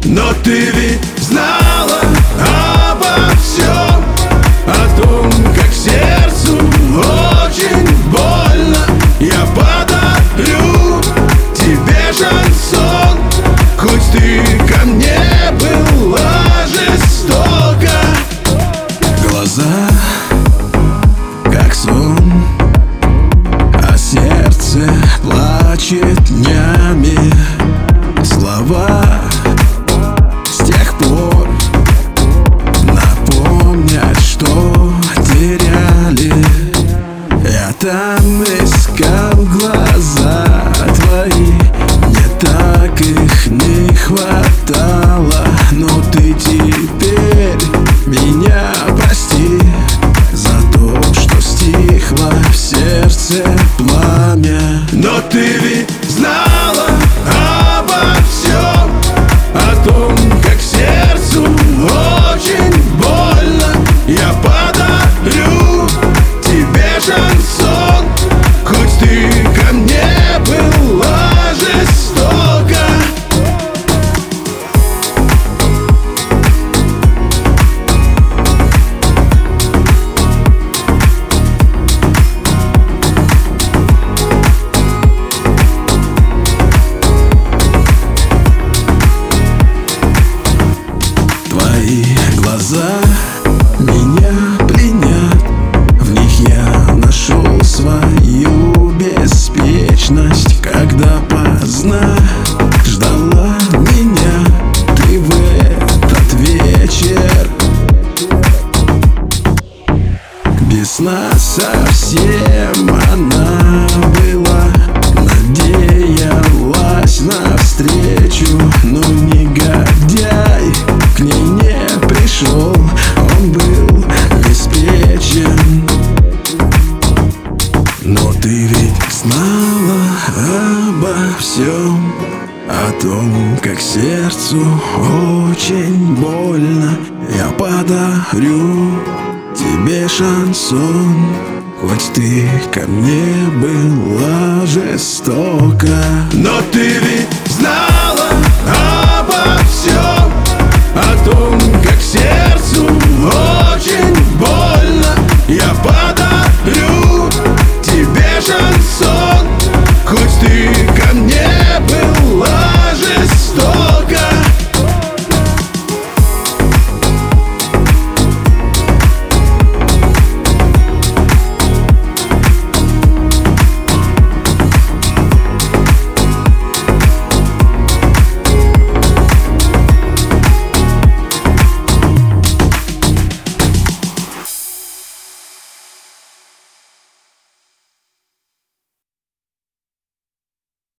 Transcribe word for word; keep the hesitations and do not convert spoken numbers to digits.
Но ты ведь знала обо всем, о том, как сердцу очень больно. Я подарю тебе шансон, хоть ты ко мне была жестока. Глаза как сон, а сердце плачет днями. Слова с тех пор напомнят, что теряли. Я там искал глаза твои, мне так их не хватало. Но ты теперь меня прости за то, что стихло в сердце пламя. Но ты ведь знала обо всем, о том, как сердцу очень больно. Я подарю тебе шансон, хоть ты ко мне была жестока. Твои глаза меня пленят, в них я нашел свою беспечность. Когда поздно ждала меня ты в этот вечер, без сна совсем она была, надеялась на встречу, но негодяй к ней не пришел, он был беспечен. Но ты ведь знала обо всем, о том, как сердцу очень больно. Я подарю тебе шансон, хоть ты ко мне была жестока. Но ты ведь знала